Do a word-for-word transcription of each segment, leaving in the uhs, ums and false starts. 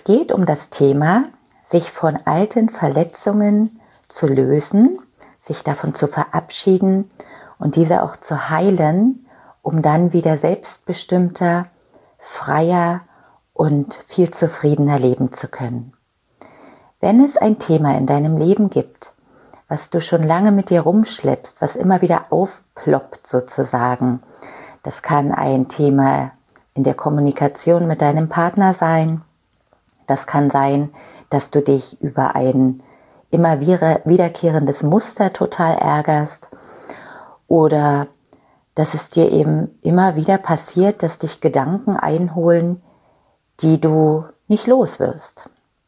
Es geht um das Thema, sich von alten Verletzungen zu lösen, sich davon zu verabschieden und diese auch zu heilen, um dann wieder selbstbestimmter, freier und viel zufriedener leben zu können. Wenn es ein Thema in deinem Leben gibt, was du schon lange mit dir rumschleppst, was immer wieder aufploppt sozusagen, das kann ein Thema in der Kommunikation mit deinem Partner sein, das kann sein, dass du dich über ein immer wiederkehrendes Muster total ärgerst oder dass es dir eben immer wieder passiert, dass dich Gedanken einholen, die du nicht los wirst.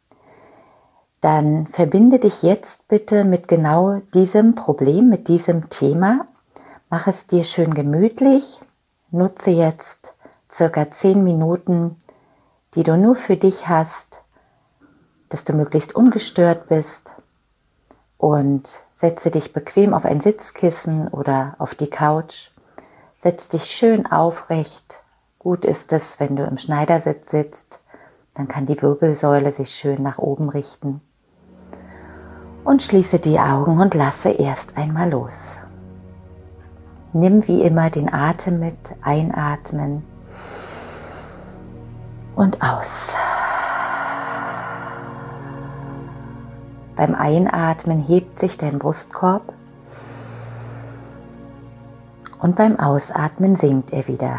Dann verbinde dich jetzt bitte mit genau diesem Problem, mit diesem Thema. Mach es dir schön gemütlich. Nutze jetzt circa zehn Minuten, die du nur für dich hast, dass du möglichst ungestört bist, und setze dich bequem auf ein Sitzkissen oder auf die Couch. Setz dich schön aufrecht. Gut ist es, wenn du im Schneidersitz sitzt, dann kann die Wirbelsäule sich schön nach oben richten. Und schließe die Augen und lasse erst einmal los. Nimm wie immer den Atem mit, einatmen und aus. Beim Einatmen hebt sich dein Brustkorb und beim Ausatmen sinkt er wieder.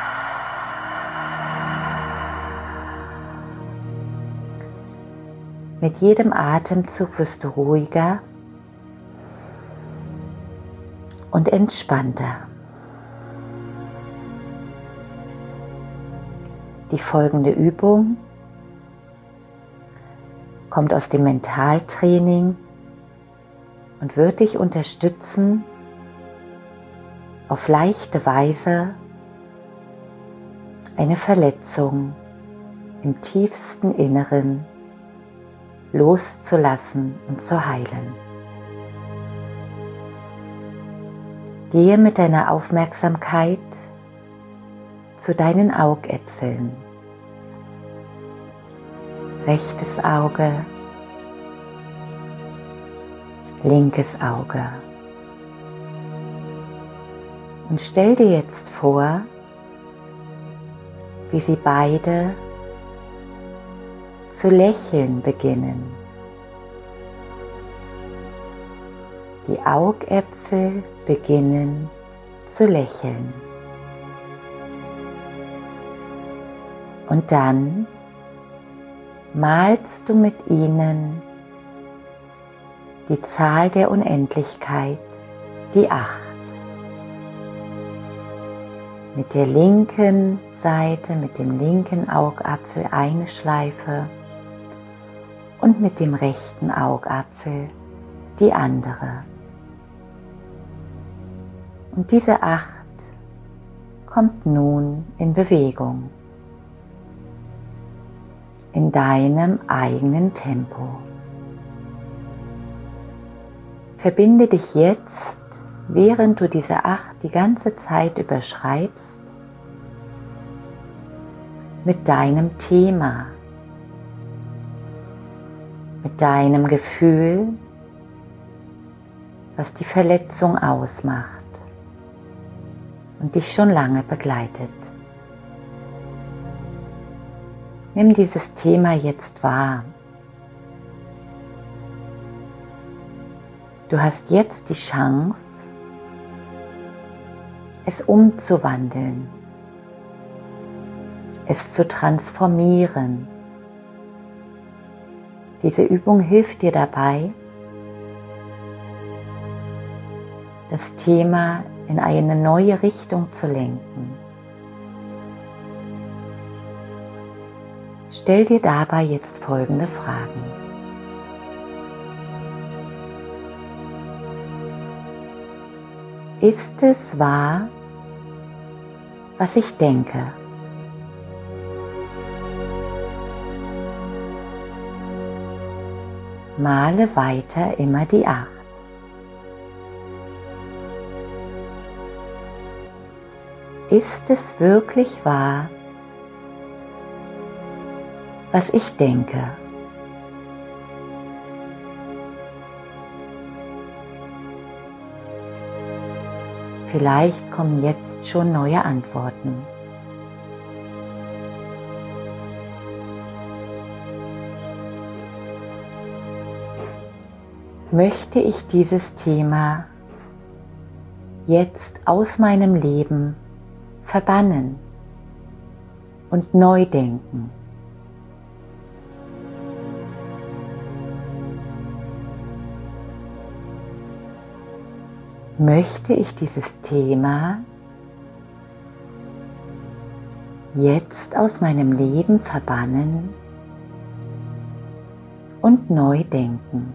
Mit jedem Atemzug wirst du ruhiger und entspannter. Die folgende Übung kommt aus dem Mentaltraining und wird dich unterstützen, auf leichte Weise eine Verletzung im tiefsten Inneren loszulassen und zu heilen. Gehe mit deiner Aufmerksamkeit zu deinen Augäpfeln. Rechtes Auge, linkes Auge. Und stell dir jetzt vor, wie sie beide zu lächeln beginnen. Die Augäpfel beginnen zu lächeln. Und dann malst du mit ihnen die Zahl der Unendlichkeit, die acht. Mit der linken Seite, mit dem linken Augapfel eine Schleife und mit dem rechten Augapfel die andere. Und diese acht kommt nun in Bewegung, in deinem eigenen Tempo. Verbinde dich jetzt, während du diese acht die ganze Zeit überschreibst, mit deinem Thema, mit deinem Gefühl, was die Verletzung ausmacht und dich schon lange begleitet. Nimm dieses Thema jetzt wahr. Du hast jetzt die Chance, es umzuwandeln, es zu transformieren. Diese Übung hilft dir dabei, das Thema in eine neue Richtung zu lenken. Stell dir dabei jetzt folgende Fragen. Ist es wahr, was ich denke? Male weiter immer die acht. Ist es wirklich wahr, was ich denke. Vielleicht kommen jetzt schon neue Antworten. Möchte ich dieses Thema jetzt aus meinem Leben verbannen und neu denken? Möchte ich dieses Thema jetzt aus meinem Leben verbannen und neu denken?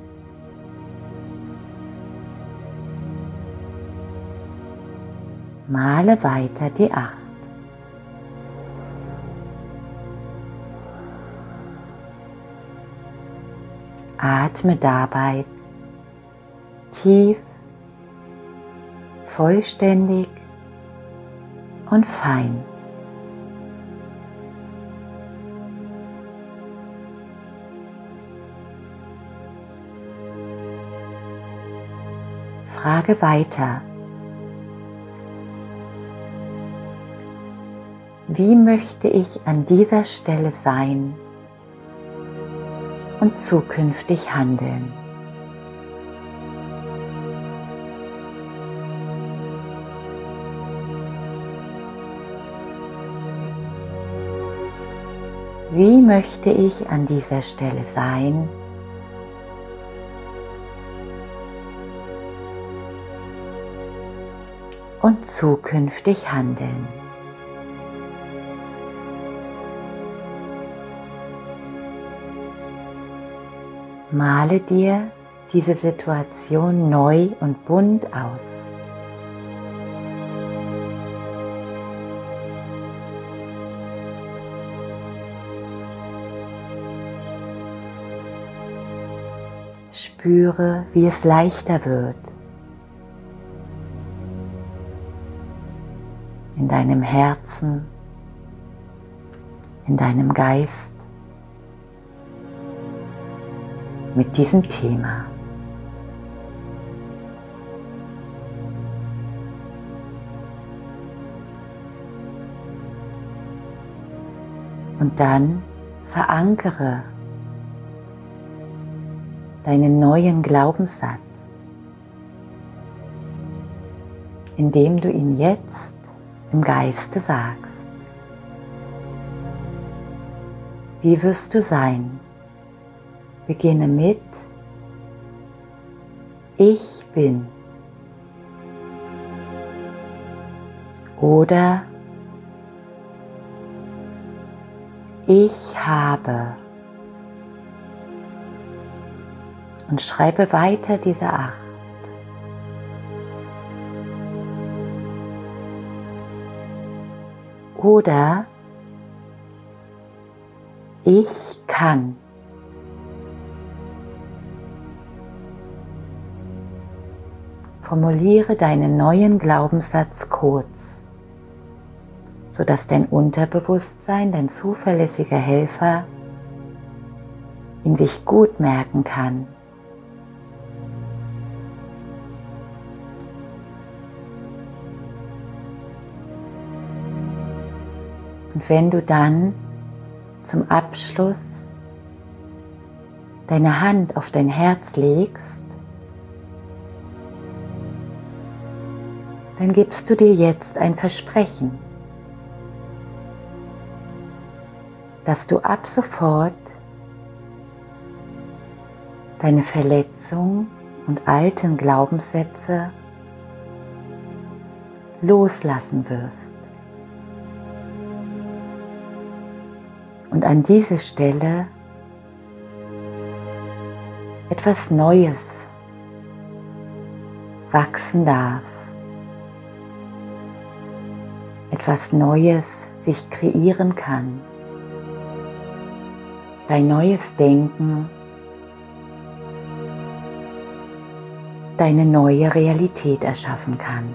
Male weiter die acht. Atme dabei tief, vollständig und fein. Frage weiter. Wie möchte ich an dieser Stelle sein und zukünftig handeln? Wie möchte ich an dieser Stelle sein und zukünftig handeln? Male dir diese Situation neu und bunt aus. Spüre, wie es leichter wird in deinem Herzen, in deinem Geist mit diesem Thema. Und dann verankere deinen neuen Glaubenssatz, indem du ihn jetzt im Geiste sagst. Wie wirst du sein? Beginne mit Ich bin oder Ich habe und schreibe weiter diese acht. Oder Ich kann. Formuliere deinen neuen Glaubenssatz kurz, sodass dein Unterbewusstsein, dein zuverlässiger Helfer, ihn sich gut merken kann. Und wenn du dann zum Abschluss deine Hand auf dein Herz legst, dann gibst du dir jetzt ein Versprechen, dass du ab sofort deine Verletzungen und alten Glaubenssätze loslassen wirst. Und an diese Stelle etwas Neues wachsen darf. Etwas Neues sich kreieren kann. Dein neues Denken, deine neue Realität erschaffen kann.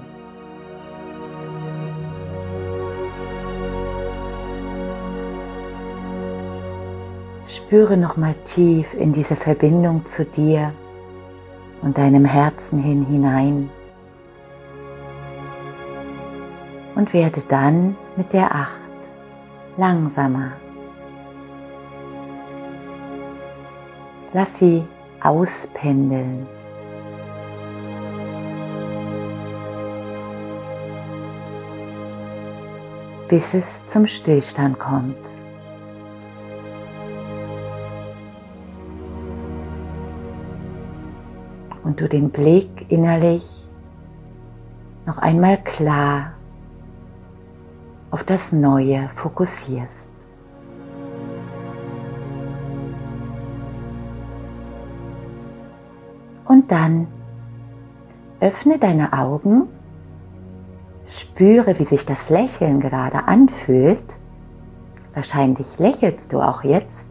spüre nochmal tief in diese Verbindung zu dir und deinem Herzen hin hinein. Und werde dann mit der acht langsamer. Lass sie auspendeln. Bis es zum Stillstand kommt. Und du den Blick innerlich noch einmal klar auf das Neue fokussierst. Und dann öffne deine Augen, spüre, wie sich das Lächeln gerade anfühlt. Wahrscheinlich lächelst du auch jetzt.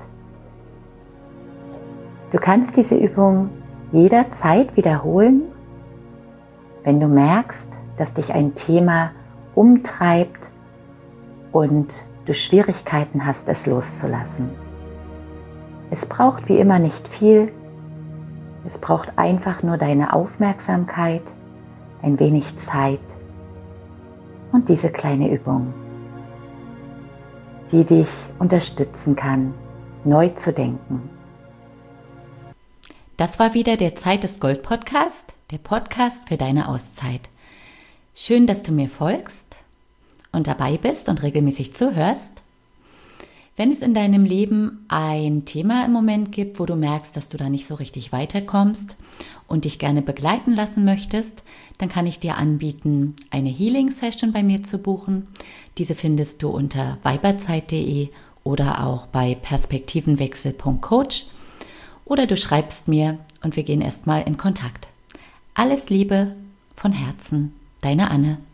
Du kannst diese Übung jederzeit wiederholen, wenn du merkst, dass dich ein Thema umtreibt und du Schwierigkeiten hast, es loszulassen. Es braucht wie immer nicht viel. Es braucht einfach nur deine Aufmerksamkeit, ein wenig Zeit und diese kleine Übung, die dich unterstützen kann, neu zu denken. Das war wieder der Zeit ist Gold Podcast, der Podcast für deine Auszeit. Schön, dass du mir folgst und dabei bist und regelmäßig zuhörst. Wenn es in deinem Leben ein Thema im Moment gibt, wo du merkst, dass du da nicht so richtig weiterkommst und dich gerne begleiten lassen möchtest, dann kann ich dir anbieten, eine Healing-Session bei mir zu buchen. Diese findest du unter weiberzeit punkt de oder auch bei perspektivenwechsel punkt coach oder du schreibst mir und wir gehen erstmal in Kontakt. Alles Liebe von Herzen, deine Anne.